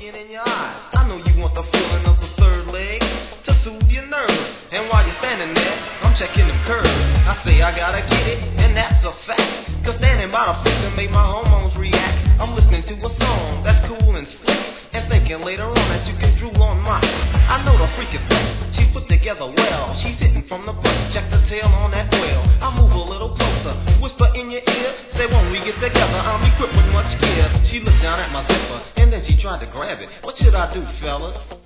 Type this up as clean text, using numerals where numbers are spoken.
looking in your eyes. I know you want the feeling of the third leg to soothe your nerves. And while you're standing there, I'm checking them curves. I say I gotta get it, and that's a fact. Cause standing by the freak make my hormones react. I'm listening to a song that's cool and slick, and thinking later on that you can drool on my. I know the freak is best, she's put together well. She's hitting from the front, check the tail on that whale. I move a little closer, whisper in your ear, say when we get together I'm equipped with much gear. She looked down at my zipper, and then she tried to grab it. What should I do, fellas?